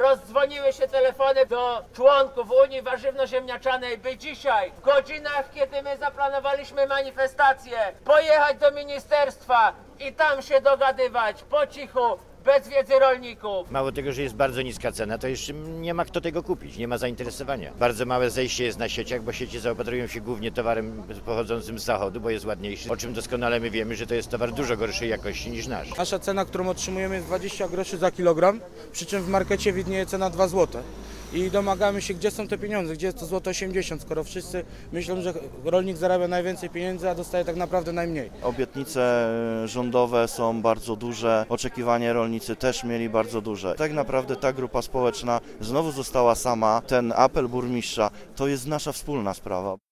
rozdzwoniły się telefony do członków Unii Warzywno-Ziemniaczanej, by dzisiaj, w godzinach, kiedy my zaplanowaliśmy manifestację, pojechać do ministerstwa i tam się dogadywać po cichu, bez wiedzy rolników. Mało tego, że jest bardzo niska cena, to jeszcze nie ma kto tego kupić, nie ma zainteresowania. Bardzo małe zejście jest na sieciach, bo sieci zaopatrują się głównie towarem pochodzącym z zachodu, bo jest ładniejszy, o czym doskonale my wiemy, że to jest towar dużo gorszej jakości niż nasz. Nasza cena, którą otrzymujemy, jest 20 groszy za kilogram, przy czym w markecie widnieje cena 2 zł. I domagamy się, gdzie są te pieniądze, gdzie jest to złoto 80, skoro wszyscy myślą, że rolnik zarabia najwięcej pieniędzy, a dostaje tak naprawdę najmniej. Obietnice rządowe są bardzo duże, oczekiwania rolnicy też mieli bardzo duże. Tak naprawdę ta grupa społeczna znowu została sama. Ten apel burmistrza to jest nasza wspólna sprawa.